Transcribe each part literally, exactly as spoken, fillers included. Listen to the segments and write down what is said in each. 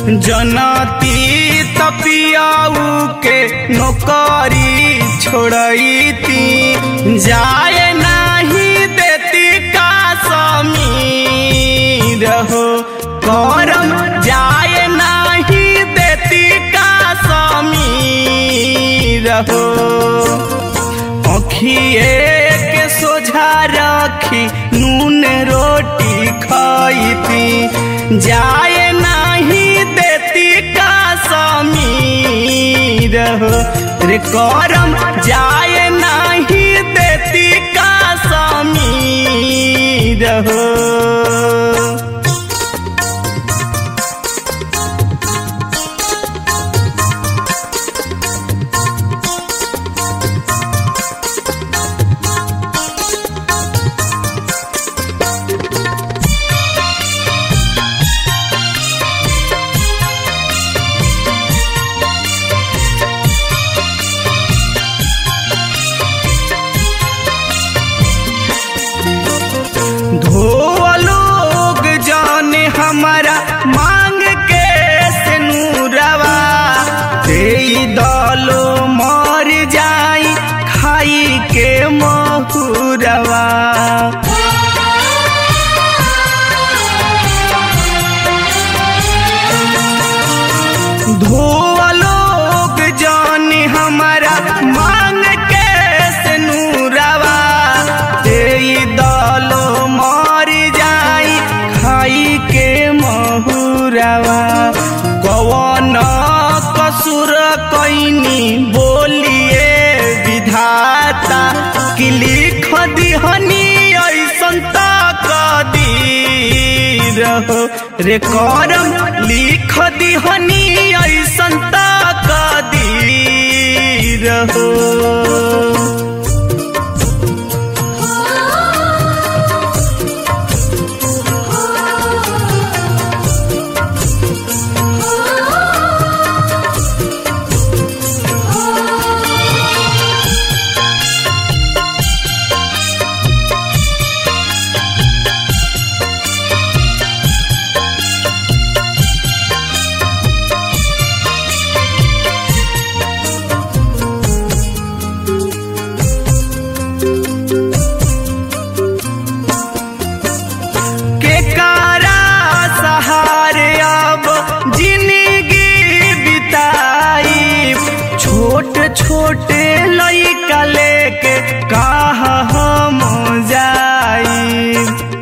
जनती तपियाऊ के नौकरी छोड़ती जाए नहीं देती का समीर हो करम जाए नहीं देती का समीर हो अखिए के सोझा रखी नून रोटी खाईती जाए नहीं देती का समीर हो रे करम जाए नहीं देती का समीर हो। लोग जाने हमारा मांग के सिनुरवा दे दलो मर जाई खाई के महुरवा धोआ लोग जाने हमारा मांग के सिनुरवा दे दलो के महुरवा कवन कसुर कैनी बोलिए विधाता कि लिख दिहनी ऐसन तकदीर हो रे करम लिख दिहनी ऐसन तकदीर हो। छोटे लइका लेके कहा हम जाई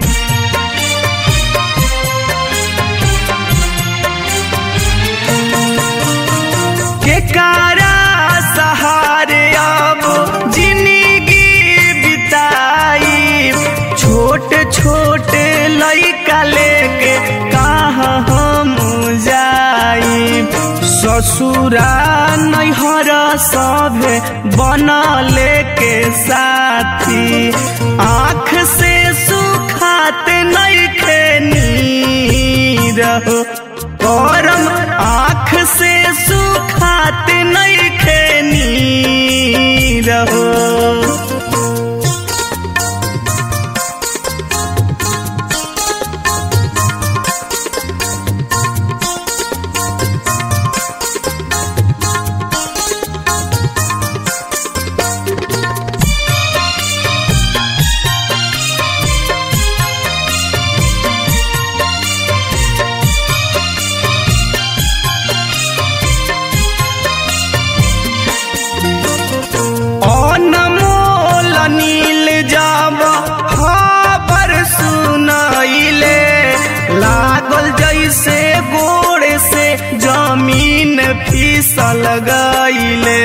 के कारा सहारे अब जिंदगी बिताई छोटे छोटे लइका लेके कहा हम जाई ससुरा नैहर सभे बनले के साथी आँख से सुखाते नइखे नीर हो करम आँख से सुखाते नइखे नीर हो। नील जाब खबर सुनाइले लागल जैसे गोड़े से जमीन फिसल गईले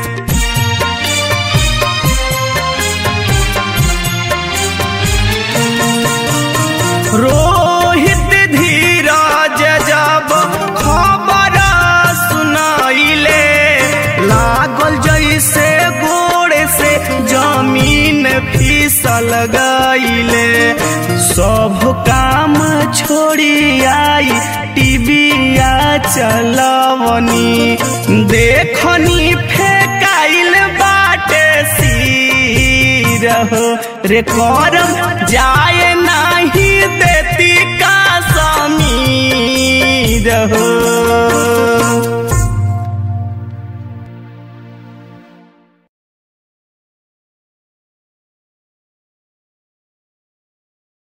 रोहित धीरज जब खबर सुनाइले लागल जैसे गोड़े से जमीन फिसल गईले सब काम छोड़ी आई टीविया चलवनी देखनी फेकाइल बाटे सिर हो रे करम जाए नहीं देती का समीर हो।